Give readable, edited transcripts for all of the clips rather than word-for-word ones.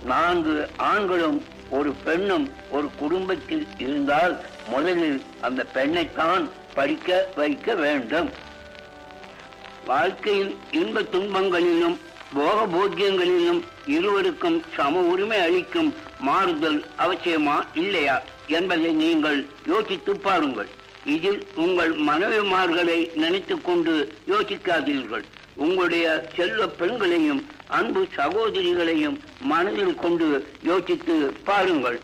4 ஆண்களும் ஒரு பெண்ணும் ஒரு குடும்பத்தில் இருந்தால் முதலில் அந்த பெண்ணைத்தான் படிக்க வைக்க வேண்டும். வாழ்க்கையில் இன்ப துன்பங்களிலும் போக போக்கியங்களிலும் இருவருக்கும் சம உரிமை அளிக்கும் மாறுதல் அவசியமா இல்லையா என்பதை நீங்கள் யோசித்து பாருங்கள். இதில் உங்கள் மனைவிமார்களை நினைத்து கொண்டு யோசிக்காதீர்கள். உங்களுடைய செல்வ பெண்களையும் அன்பு சகோதரிகளையும் மனதில் கொண்டு யோசித்து பாருங்கள்.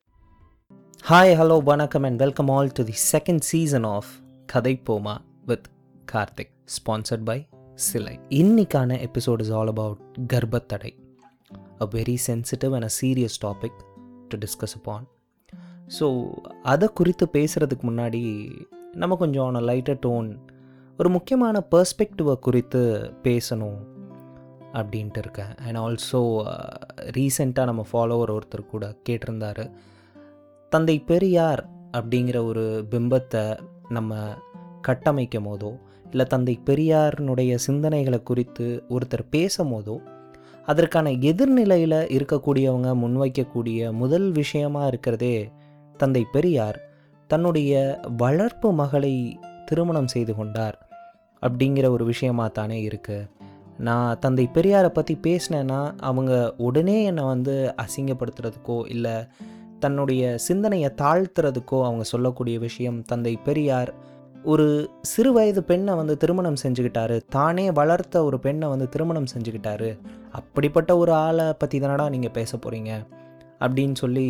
ஹாய், ஹலோ, வணக்கம் and welcome all to the second season of கதை போமா with கார்த்திக், sponsored by சிலை. இன்னைக்கான எபிசோட் is all about கர்ப்பத்தடை, a very sensitive and a serious topic to discuss upon. So அதை குறித்து பேசுகிறதுக்கு முன்னாடி நம்ம கொஞ்சம் ஆன் லைட்டர் டோன் ஒரு முக்கியமான பெர்ஸ்பெக்டிவை குறித்து பேசணும் அப்படின்ட்டு இருக்கேன். அண்ட் ஆல்சோ ரீசெண்டாக நம்ம ஃபாலோவர் ஒருத்தர் கூட கேட்டிருந்தார், தந்தை பெரியார் அப்படிங்கிற ஒரு பிம்பத்தை நம்ம கட்டமைக்கும் போதோ இல்லை தந்தை பெரியாரினுடைய சிந்தனைகளை குறித்து ஒருத்தர் பேசும் போதோ அதற்கான எதிர்நிலையில் இருக்கக்கூடியவங்க முன்வைக்கக்கூடிய முதல் விஷயமாக இருக்கிறதே தந்தை பெரியார் தன்னுடைய வளர்ப்பு மகளை திருமணம் செய்து கொண்டார் அப்படிங்கிற ஒரு விஷயமாக தானே இருக்குது. நான் தந்தை பெரியாரை பற்றி பேசினேன்னா அவங்க உடனே என்னை அசிங்கப்படுத்துறதுக்கோ இல்லை தன்னுடைய சிந்தனையை தாழ்த்துறதுக்கோ அவங்க சொல்லக்கூடிய விஷயம், தந்தை பெரியார் ஒரு சிறு வயது பெண்ணை திருமணம் செஞ்சுக்கிட்டாரு, தானே வளர்த்த ஒரு பெண்ணை திருமணம் செஞ்சுக்கிட்டாரு, அப்படிப்பட்ட ஒரு ஆளை பற்றி தானடா நீங்கள் பேச போகிறீங்க அப்படின்னு சொல்லி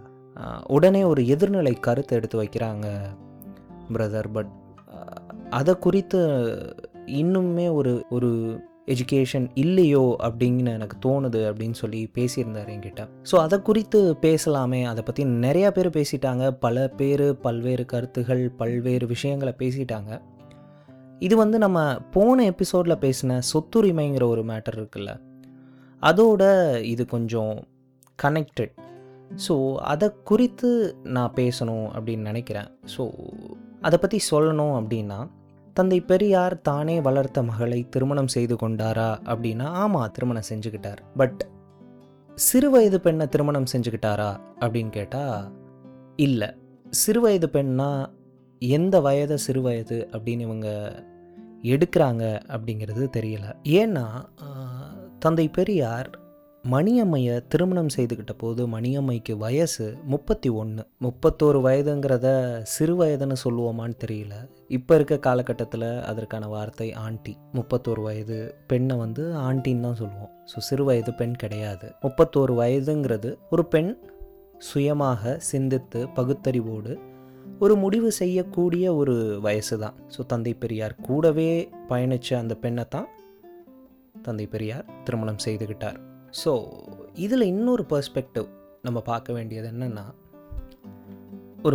உடனே ஒரு எதிர்நிலை கருத்தை எடுத்து வைக்கிறாங்க பிரதர். பட் அதை குறித்து இன்னுமே ஒரு எஜுகேஷன் இல்லையோ அப்படின்னு எனக்கு தோணுது அப்படின்னு சொல்லி பேசியிருந்தார் என்கிட்ட. ஸோ அதை குறித்து பேசலாமே, அதை பற்றி நிறையா பேர் பேசிட்டாங்க, பல பேர் பல்வேறு கருத்துகள் பல்வேறு விஷயங்களை பேசிட்டாங்க. இது நம்ம போன எபிசோடில் பேசின சொத்துரிமைங்கிற ஒரு மேட்டர் இருக்குல்ல, அதோட இது கொஞ்சம் கனெக்டட். ஸோ அதை குறித்து நான் பேசணும் அப்படின்னு நினைக்கிறேன். ஸோ அதை பற்றி சொல்லணும் அப்படின்னா, தந்தை பெரியார் தானே வளர்த்த மகளை திருமணம் செய்து கொண்டாரா அப்படின்னா ஆமாம், திருமணம் செஞ்சுக்கிட்டார். பட் சிறு வயது பெண்ணை திருமணம் செஞ்சுக்கிட்டாரா அப்படின்னு கேட்டால் இல்லை. சிறு வயது பெண்ணா எந்த வயதை சிறு வயது அப்படின்னு இவங்க எடுக்கிறாங்க அப்படிங்கிறது தெரியல. ஏன்னா தந்தை பெரியார் மணியம்மையை திருமணம் செய்துக்கிட்ட போது மணியம்மைக்கு வயசு 31. 31 வயதுங்கிறத சிறு வயதுன்னு சொல்லுவோமான்னு தெரியல. இப்போ இருக்க காலகட்டத்தில் அதற்கான வார்த்தை ஆண்டி. 31 வயது பெண்ணை ஆண்டின்னு தான் சொல்லுவோம். ஸோ சிறு வயது பெண் கிடையாது. 31 வயதுங்கிறது ஒரு பெண் சுயமாக சிந்தித்து பகுத்தறிவோடு ஒரு முடிவு செய்யக்கூடிய ஒரு வயசு தான். ஸோ தந்தை பெரியார் கூடவே பயணித்த அந்த பெண்ணை தான் தந்தை பெரியார் திருமணம் செய்துக்கிட்டார். ஸோ இதில் இன்னொரு பெர்ஸ்பெக்டிவ் நம்ம பார்க்க வேண்டியது என்னென்னா, ஒரு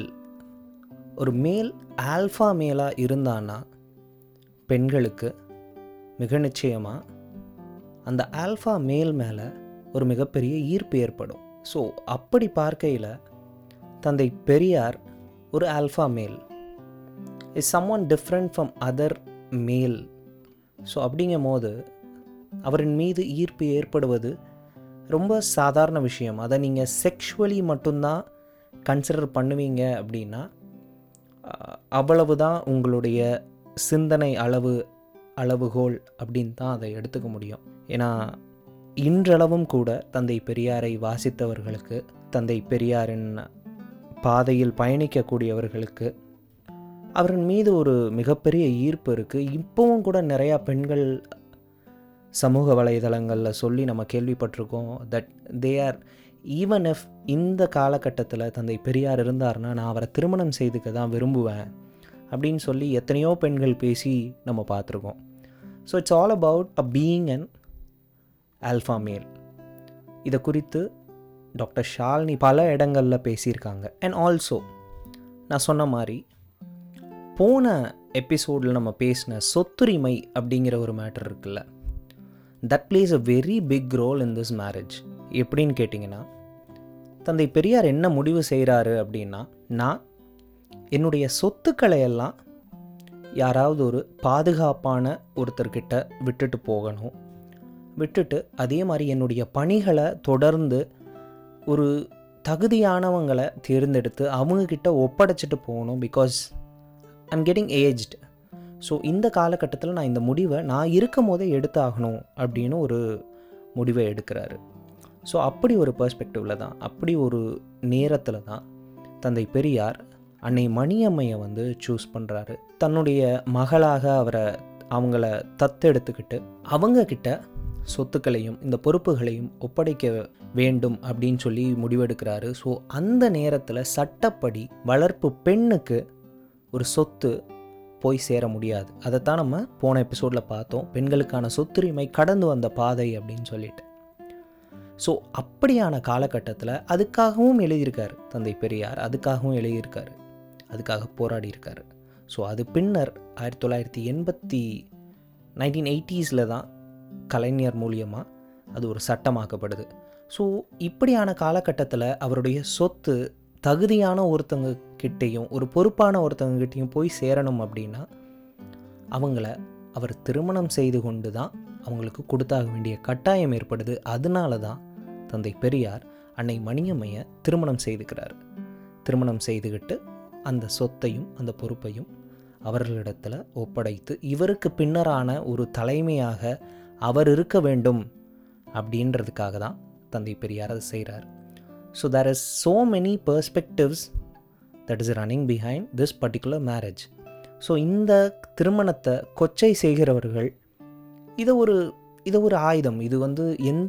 மேல் ஆல்ஃபா மேலாக இருந்தான்னா பெண்களுக்கு மிக நிச்சயமாக அந்த ஆல்ஃபா மேல் மேலே ஒரு மிகப்பெரிய ஈர்ப்பு ஏற்படும். ஸோ அப்படி பார்க்கையில் தந்தை பெரியார் ஒரு alpha male is someone different from other male. So அப்படிங்கும் போது அவரின் மீது ஈர்ப்பு ஏற்படுவது ரொம்ப சாதாரண விஷயம். அதை நீங்கள் செக்ஷுவலி மட்டும்தான் கன்சிடர் பண்ணுவீங்க அப்படின்னா அவ்வளவு தான் உங்களுடைய சிந்தனை அளவுகோல் அப்படின்னு தான் அதை எடுத்துக்க முடியும். ஏன்னா இன்றளவும் கூட தந்தை பெரியாரை வாசித்தவர்களுக்கு, தந்தை பெரியாரின் பாதையில் பயணிக்கக்கூடியவர்களுக்கு அவரின் மீது ஒரு மிகப்பெரிய ஈர்ப்பு இருக்குது. இப்போவும் கூட நிறையா பெண்கள் சமூக வலைதளங்களில் சொல்லி நம்ம கேள்விப்பட்டிருக்கோம், that they are even if இந்த காலகட்டத்தில் தந்தை பெரியார் இருந்தார்னா நான் அவரை திருமணம் செய்துக்க தான் விரும்புவேன் அப்படின்னு சொல்லி எத்தனையோ பெண்கள் பேசி நம்ம பார்த்துருக்கோம். So it's all about a being an alpha male. இதை குறித்து டாக்டர் ஷாலினி பல இடங்களில் பேசியிருக்காங்க. அண்ட் ஆல்சோ நான் சொன்ன மாதிரி போன எபிசோடில் நம்ம பேசின சொத்துரிமை அப்படிங்கிற ஒரு மேட்டர் இருக்குல்ல, that plays a very big role in this marriage. எப்படின்னு கேட்டிங்கன்னா, தந்தை பெரியார் என்ன முடிவு செய்கிறாரு அப்படின்னா, நான் என்னுடைய சொத்துக்களை எல்லாம் யாராவது ஒரு பாதுகாப்பான ஒருத்தர்கிட்ட விட்டுட்டு போகணும், விட்டுட்டு அதே மாதிரி என்னுடைய பணிகளை தொடர்ந்து ஒரு தகுதியானவங்களை தேர்ந்தெடுத்து அவங்கக்கிட்ட ஒப்படைச்சிட்டு போகணும். Because I'm getting aged. So இந்த காலகட்டத்தில் நான் இந்த முடிவை நான் இருக்கும் போதே எடுத்தாகணும் அப்படின்னு ஒரு முடிவை எடுக்கிறாரு. ஸோ அப்படி ஒரு பெர்ஸ்பெக்டிவில் தான், அப்படி ஒரு நேரத்தில் தான் தந்தை பெரியார் அன்னை மணியம்மையை வந்து சூஸ் பண்ணுறாரு. தன்னுடைய மகளாக அவங்கள தத்தெடுத்துக்கிட்டு அவங்கக்கிட்ட சொத்துக்களையும் இந்த பொறுப்புகளையும் ஒப்படைக்க வேண்டும் அப்படின்னு சொல்லி முடிவெடுக்கிறாரு. ஸோ அந்த நேரத்தில் சட்டப்படி வளர்ப்பு பெண்ணுக்கு ஒரு சொத்து போய் சேர முடியாது. அதைத்தான் நம்ம போன எபிசோடில் பார்த்தோம், பெண்களுக்கான சொத்துரிமை கடந்து வந்த பாதை அப்படின்னு சொல்லிட்டு. ஸோ அப்படியான காலகட்டத்தில் அதுக்காகவும் எழுதியிருக்காரு தந்தை பெரியார், அதுக்காகவும் எழுதியிருக்காரு, அதுக்காக போராடி இருக்காரு. ஸோ அது பின்னர் 1980s தான் கலைஞர் மூலியமாக அது ஒரு சட்டமாக்கப்படுது. ஸோ இப்படியான காலகட்டத்தில் அவருடைய சொத்து தகுதியான ஒருத்தங்க கிட்டேயும் ஒரு பொறுப்பான ஒருத்தங்க கிட்டேயும் போய் சேரணும் அப்படின்னா அவங்கள அவர் திருமணம் செய்து கொண்டு தான் அவங்களுக்கு கொடுத்தாக வேண்டிய கட்டாயம் ஏற்படுது. அதனால தான் தந்தை பெரியார் அன்னை மணியம்மையை திருமணம் செய்துக்கிறார். திருமணம் செய்துக்கிட்டு அந்த சொத்தையும் அந்த பொறுப்பையும் அவர்களிடத்தில் ஒப்படைத்து இவருக்கு பின்னரான ஒரு தலைமையாக அவர் இருக்க வேண்டும் அப்படின்றதுக்காக தான் தந்தை பெரியார் அதை செய்கிறார். So there is so many perspectives that is running behind this particular marriage. So இந்த திருமணத்தை கொச்சை செய்கிறவர்கள் இதை ஒரு ஆயுதம், இது வந்து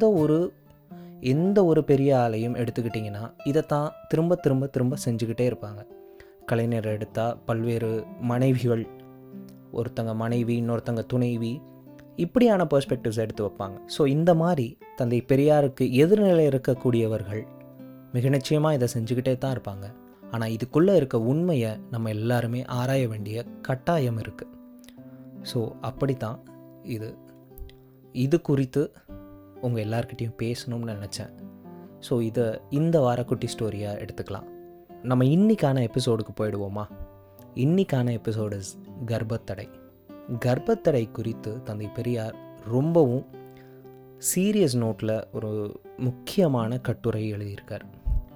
எந்த ஒரு பெரிய ஆளையும் எடுத்துக்கிட்டிங்கன்னா இதைத்தான் திரும்ப திரும்ப திரும்ப செஞ்சுக்கிட்டே இருப்பாங்க. கலைஞர் எடுத்தால் பல்வேறு மனைவிகள், ஒருத்தங்க மனைவி இன்னொருத்தங்க துணைவி, இப்படியான பெர்ஸ்பெக்டிவ்ஸ் எடுத்து வைப்பாங்க. ஸோ இந்த மாதிரி தந்தை பெரியாருக்கு எதிர்நிலை இருக்கக்கூடியவர்கள் மிக நிச்சயமாக இதை செஞ்சுக்கிட்டே தான் இருப்பாங்க. ஆனால் இதுக்குள்ளே இருக்க உண்மையை நம்ம எல்லாருமே ஆராய வேண்டிய கட்டாயம் இருக்குது. ஸோ அப்படித்தான் இது குறித்து உங்கள் எல்லார்கிட்டையும் பேசணும்னு நினச்சேன். ஸோ இந்த வார குட்டி ஸ்டோரியாக எடுத்துக்கலாம். நம்ம இன்றைக்கான எபிசோடுக்கு போயிடுவோமா? இன்றைக்கான எபிசோடு இஸ் கர்ப்பத்தடை. கர்ப்பத்தடை குறித்து தந்தை பெரியார் ரொம்பவும் சீரியஸ் நோட்டில் ஒரு முக்கியமான கட்டுரை எழுதியிருக்கார்.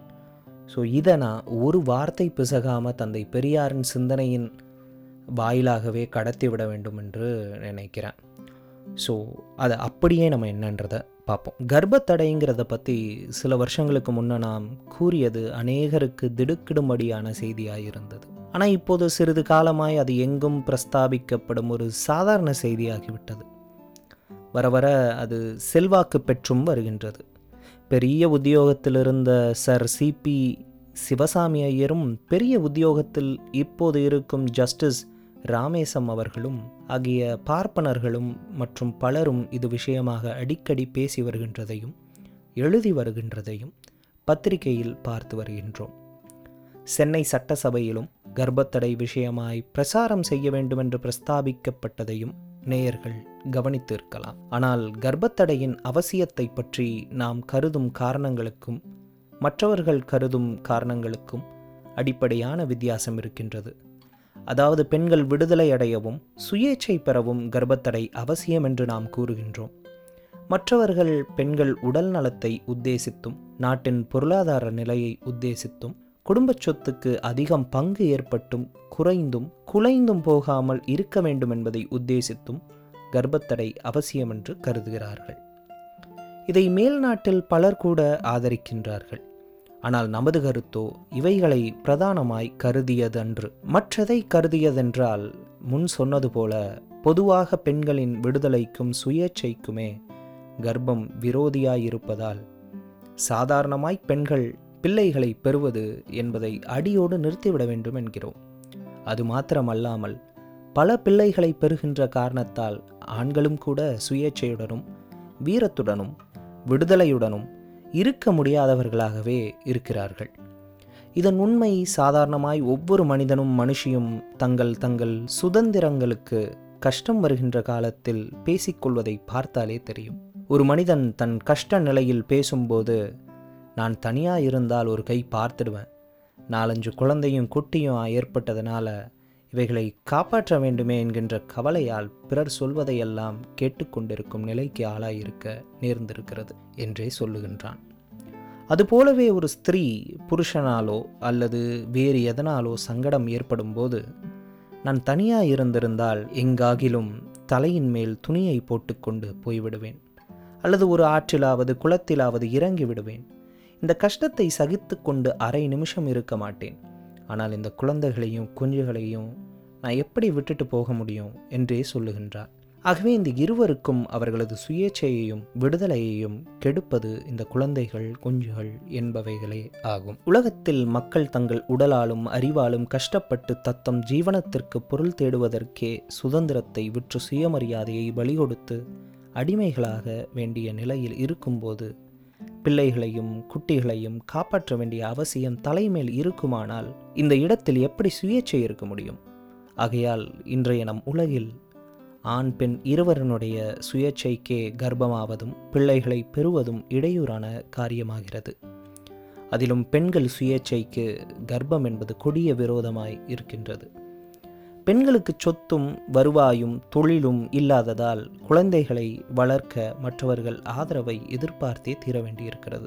ஸோ இதை நான் ஒரு வார்த்தை பிசகாமல் தந்தை பெரியாரின் சிந்தனையின் வாயிலாகவே கடத்தி விட வேண்டும் என்று நினைக்கிறேன். ஸோ அதை அப்படியே நம்ம என்னன்றதை பார்ப்போம். கர்ப்பத்தடைங்கிறத பற்றி சில வருஷங்களுக்கு முன்னே நாம் கூறியது அநேகருக்கு திடுக்கிடும்படியான செய்தியாக இருந்தது. ஆனால் இப்போது சிறிது காலமாய் அது எங்கும் பிரஸ்தாபிக்கப்படும் ஒரு சாதாரண செய்தியாகிவிட்டது. வர வர அது செல்வாக்கு பெற்றும் வருகின்றது. பெரிய உத்தியோகத்தில் இருந்த சர் சிபி சிவசாமி ஐயரும் பெரிய உத்தியோகத்தில் இப்போது இருக்கும் ஜஸ்டிஸ் ராமேசம் அவர்களும் ஆகிய பார்ப்பனர்களும் மற்றும் பலரும் இது விஷயமாக அடிக்கடி பேசி வருகின்றதையும் எழுதி வருகின்றதையும் பத்திரிகையில் பார்த்து வருகின்றோம். சென்னை சட்டசபையிலும் கர்ப்பத்தடை விஷயமாய் பிரசாரம் செய்ய வேண்டுமென்று பிரஸ்தாபிக்கப்பட்டதையும் நேயர்கள் கவனித்து இருக்கலாம். ஆனால் கர்ப்பத்தடையின் அவசியத்தை பற்றி நாம் கருதும் காரணங்களுக்கும் மற்றவர்கள் கருதும் காரணங்களுக்கும் அடிப்படையான வித்தியாசம் இருக்கின்றது. அதாவது பெண்கள் விடுதலை அடையவும் சுயேச்சை பெறவும் கர்ப்பத்தடை அவசியம் என்று நாம் கூறுகின்றோம். மற்றவர்கள் பெண்கள் உடல் நலத்தை உத்தேசித்தும் நாட்டின் பொருளாதார நிலையை உத்தேசித்தும் குடும்பச் சொத்துக்கு அதிகம் பங்கு ஏற்பட்டும் குலைந்தும் போகாமல் இருக்க வேண்டும் என்பதை உத்தேசித்தும் கர்ப்பத்தடை அவசியம் என்று கருதுகிறார்கள். இதை மேல்நாட்டில் பலர் கூட ஆதரிக்கின்றார்கள். ஆனால் நமது கருத்தோ இவைகளை பிரதானமாய் கருதியதன்று. மற்றதை கருதியதென்றால் முன் சொன்னது போல பொதுவாக பெண்களின் விடுதலைக்கும் சுயேச்சைக்குமே கர்ப்பம் விரோதியாயிருப்பதால் சாதாரணமாய் பெண்கள் பிள்ளைகளை பெறுவது என்பதை அடியோடு நிறுத்திவிட வேண்டும் என்கிறோம். அது மாத்திரமல்லாமல் பல பிள்ளைகளை பெறுகின்ற காரணத்தால் ஆண்களும் கூட சுயேச்சையுடனும் வீரத்துடனும் விடுதலையுடனும் இருக்க முடியாதவர்களாகவே இருக்கிறார்கள். இதன் உண்மை சாதாரணமாய் ஒவ்வொரு மனிதனும் மனுஷியும் தங்கள் சுதந்திரங்களுக்கு கஷ்டம் வருகின்ற காலத்தில் பேசிக்கொள்வதை பார்த்தாலே தெரியும். ஒரு மனிதன் தன் கஷ்ட நிலையில் பேசும்போது, நான் தனியாக இருந்தால் ஒரு கை பார்த்துடுவேன், 4-5 குழந்தையும் குட்டியும் ஏற்பட்டதனால இவைகளை காப்பாற்ற வேண்டுமே என்கின்ற கவலையால் பிறர் சொல்வதையெல்லாம் கேட்டுக்கொண்டிருக்கும் நிலைக்கு ஆளாயிருக்க நேர்ந்திருக்கிறது என்றே சொல்லுகின்றான். அதுபோலவே ஒரு ஸ்திரீ புருஷனாலோ அல்லது வேறு எதனாலோ சங்கடம் ஏற்படும் போது, நான் தனியாக இருந்திருந்தால் எங்காகிலும் தலையின் மேல் துணியை போட்டுக்கொண்டு போய்விடுவேன், அல்லது ஒரு ஆற்றிலாவது குளத்திலாவது இறங்கி விடுவேன். இந்த கஷ்டத்தை சகித்து கொண்டு அரை நிமிஷம் இருக்க மாட்டேன். ஆனால் இந்த குழந்தைகளையும் குஞ்சுகளையும் நான் எப்படி விட்டுட்டு போக முடியும் என்றே சொல்லுகின்றார். ஆகவே இந்த இருவருக்கும் அவர்களது சுயேட்சையையும் விடுதலையையும் கெடுப்பது இந்த குழந்தைகள் குஞ்சுகள் என்பவைகளே ஆகும். உலகத்தில் மக்கள் தங்கள் உடலாலும் அறிவாலும் கஷ்டப்பட்டு தத்தம் ஜீவனத்திற்கு பொருள் தேடுவதற்கே சுதந்திரத்தை விற்று சுயமரியாதையை பலி கொடுத்து அடிமைகளாக வேண்டிய நிலையில் இருக்கும்போது பிள்ளைகளையும் குட்டிகளையும் காப்பாற்ற வேண்டிய அவசியம் தலைமேல் இருக்குமானால் இந்த இடத்தில் எப்படி சுயேட்சை இருக்க முடியும்? ஆகையால் இன்றைய நம் உலகில் ஆண் பெண் இருவருடைய சுயேட்சைக்கே கர்ப்பமாவதும் பிள்ளைகளை பெறுவதும் இடையூறான காரியமாகிறது. அதிலும் பெண்கள் சுயேட்சைக்கு கர்ப்பம் என்பது கொடிய விரோதமாய் இருக்கின்றது. பெண்களுக்கு சொத்தும் வருவாயும் தொழிலும் இல்லாததால் குழந்தைகளை வளர்க்க மற்றவர்கள் ஆதரவை எதிர்பார்த்தே தீர வேண்டியிருக்கிறது.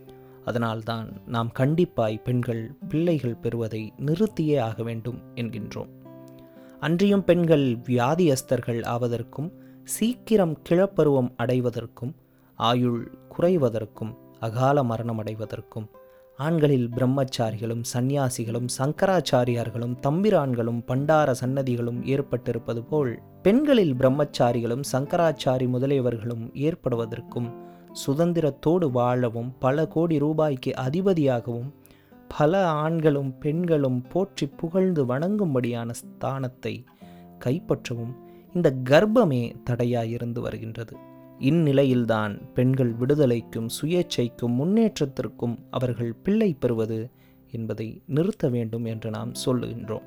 அதனால்தான் நாம் கண்டிப்பாய் பெண்கள் பிள்ளைகள் பெறுவதை நிறுத்தியே ஆக வேண்டும் என்கின்றோம். அன்றியும் பெண்கள் வியாதியஸ்தர்கள் ஆவதற்கும் சீக்கிரம் கிழப்பருவம் அடைவதற்கும் ஆயுள் குறைவதற்கும் அகால மரணம் அடைவதற்கும் ஆண்களில் பிரம்மச்சாரிகளும் சந்நியாசிகளும் சங்கராச்சாரியார்களும் தம்பிரான்களும் பண்டார சன்னதிகளும் ஏற்பட்டிருப்பது போல் பெண்களில் பிரம்மச்சாரிகளும் சங்கராச்சாரி முதலியவர்களும் ஏற்படுவதற்கும் சுதந்திரத்தோடு வாழவும் பல கோடி ரூபாய்க்கு அதிபதியாகவும் பல ஆண்களும் பெண்களும் போற்றி புகழ்ந்து வணங்கும்படியான ஸ்தானத்தை கைப்பற்றவும் இந்த கர்ப்பமே தடையாயிருந்து வருகின்றது. இந்நிலையில்தான் பெண்கள் விடுதலைக்கும் சுயேட்சைக்கும் முன்னேற்றத்திற்கும் அவர்கள் பிள்ளை பெறுவது என்பதை நிறுத்த வேண்டும் என்று நாம் சொல்லுகின்றோம்.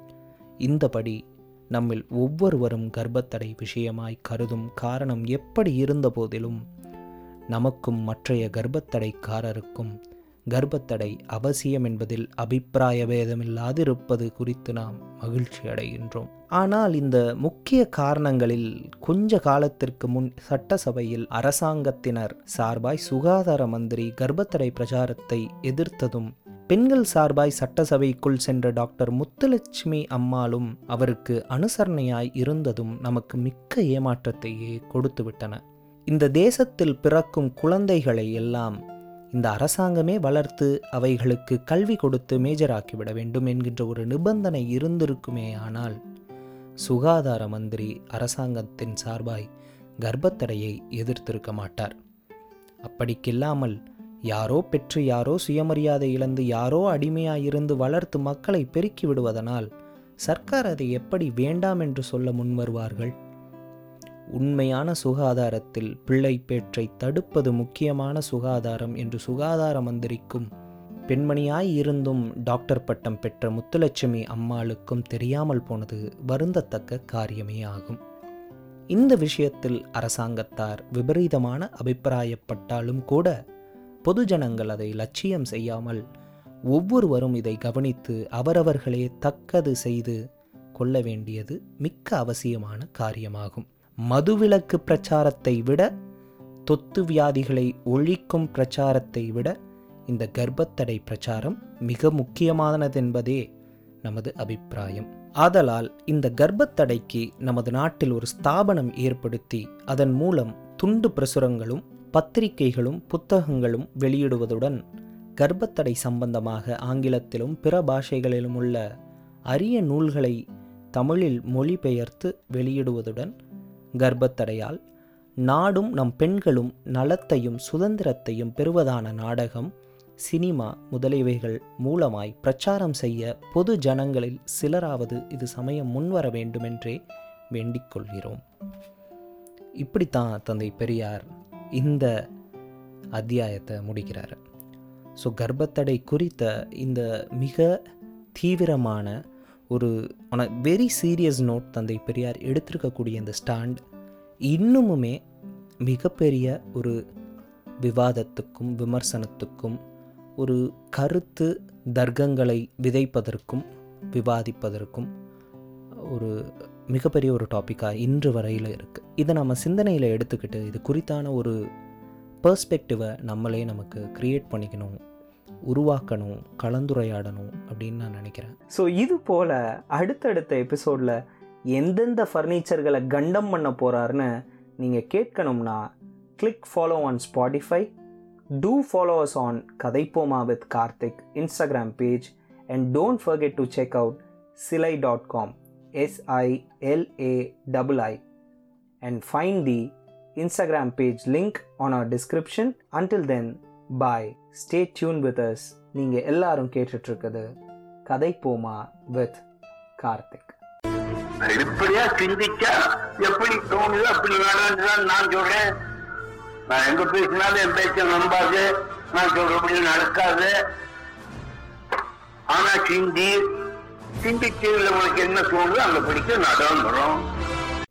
இந்தபடி நம்மில் ஒவ்வொருவரும் கர்ப்பத்தடை விஷயமாய் கருதும் காரணம் எப்படி இருந்த போதிலும் நமக்கும் மற்றைய கர்ப்பத்தடைக்காரருக்கும் கர்ப்பத்தடை அவசியம் என்பதில் அபிப்பிராய பேதமில்லாதிருப்பது குறித்து நாம் மகிழ்ச்சி அடைகின்றோம். ஆனால் இந்த முக்கிய காரணங்களில் கொஞ்ச காலத்திற்கு முன் சட்டசபையில் அரசாங்கத்தினர் சார்பாய் சுகாதார மந்திரி கர்ப்பத்தடை பிரச்சாரத்தை எதிர்த்ததும் பெண்கள் சார்பாய் சட்டசபைக்குள் சென்ற டாக்டர் முத்துலட்சுமி அம்மாளும் அவருக்கு அனுசரணையாய் இருந்ததும் நமக்கு மிக்க ஏமாற்றத்தையே கொடுத்துவிட்டன. இந்த தேசத்தில் பிறக்கும் குழந்தைகளை எல்லாம் இந்த அரசாங்கமே வளர்த்து அவைகளுக்கு கல்வி கொடுத்து மேஜராக்கிவிட வேண்டும் என்கின்ற ஒரு நிபந்தனை இருந்திருக்குமே. ஆனால் சுகாதார மந்திரி அரசாங்கத்தின் சார்பாய் கர்ப்பத்தடையை எதிர்த்திருக்க மாட்டார். அப்படிக்கில்லாமல் யாரோ பெற்று யாரோ சுயமரியாதை இழந்து யாரோ அடிமையாயிருந்து வளர்த்து மக்களை பெருக்கி விடுவதனால் சர்க்கார் அதை எப்படி வேண்டாம் என்று சொல்ல முன்வருவார்கள்? உண்மையான சுகாதாரத்தில் பிள்ளை பேற்றை தடுப்பது முக்கியமான சுகாதாரம் என்று சுகாதார மந்திரிக்கும் பெண்மணியாய் இருந்தும் டாக்டர் பட்டம் பெற்ற முத்துலட்சுமி அம்மாளுக்கும் தெரியாமல் போனது வருந்தத்தக்க காரியமே ஆகும். இந்த விஷயத்தில் அரசாங்கத்தார் விபரீதமான அபிப்பிராயப்பட்டாலும் கூட பொதுஜனங்கள் அதை லட்சியம் செய்யாமல் ஒவ்வொருவரும் இதை கவனித்து அவரவர்களே தக்கது செய்து கொள்ள வேண்டியது மிக்க அவசியமான காரியமாகும். மதுவிலக்கு பிரச்சாரத்தை விட தொத்து வியாதிகளை ஒழிக்கும் பிரச்சாரத்தை விட இந்த கர்ப்பத்தடை பிரச்சாரம் மிக முக்கியமானதென்பதே நமது அபிப்பிராயம். ஆதலால் இந்த கர்ப்பத்தடைக்கு நமது நாட்டில் ஒரு ஸ்தாபனம் ஏற்படுத்தி அதன் மூலம் துண்டு பிரசுரங்களும் பத்திரிகைகளும் புத்தகங்களும் வெளியிடுவதுடன் கர்ப்பத்தடை சம்பந்தமாக ஆங்கிலத்திலும் பிற பாஷைகளிலும் உள்ள அரிய நூல்களை தமிழில் மொழிபெயர்த்து வெளியிடுவதுடன் கர்ப்பத்தடையால் நாடும் நம் பெண்களும் நலத்தையும் சுதந்திரத்தையும் பெறுவதான நாடகம், சினிமா முதலியவைகள் மூலமாய் பிரச்சாரம் செய்ய பொது ஜனங்களில் சிலராவது இது சமயம் முன்வர வேண்டுமென்றே வேண்டிக் கொள்கிறோம். இப்படித்தான் தந்தை பெரியார் இந்த அத்தியாயத்தை முடிக்கிறார். ஸோ கர்ப்பத்தடை குறித்த இந்த மிக தீவிரமான ஒரு வெரி சீரியஸ் நோட் தந்தை பெரியார் எடுத்திருக்கக்கூடிய இந்த ஸ்டாண்ட் இன்னுமுமே மிகப்பெரிய ஒரு விவாதத்துக்கும் விமர்சனத்துக்கும் ஒரு கருத்து தர்க்கங்களை விதைப்பதற்கும் விவாதிப்பதற்கும் ஒரு மிகப்பெரிய ஒரு டாப்பிக்காக இன்று வரையில் இருக்குது. இதை நம்ம சிந்தனையில் எடுத்துக்கிட்டு இது குறித்தான ஒரு பெர்ஸ்பெக்டிவை நம்மளே நமக்கு க்ரியேட் பண்ணிக்கணும், உருவாக்கணும், கலந்துரையாடணும் அப்படின்னு நான் நினைக்கிறேன். ஸோ இது போல் அடுத்தடுத்த எபிசோடில் எந்தெந்த ஃபர்னிச்சர்களை கண்டம் பண்ண போகிறாருன்னு நீங்கள் கேட்கணும்னா click follow on Spotify. Do follow us on Kadaipoma with Karthik Instagram page, and don't forget to check out silai.com, SILAII, and find the Instagram page link on our description. Until then, bye. Stay tuned with us. நீங்க எல்லாரும் கேட்டுட்டு இருக்குது கதைப்போமா with Karthik. இப்படியா சிந்திச்சா எப்படி தோணுது அப்படி வேணான்னு நான் சொல்றேன். நான் எங்க பேசினாலும் என் பேச்ச நம்பாது, நான் சொல்றபடி நடக்காது. ஆனா சிந்திச்சு உனக்கு என்ன தோணுது அங்க படிக்க நடந்துடும்.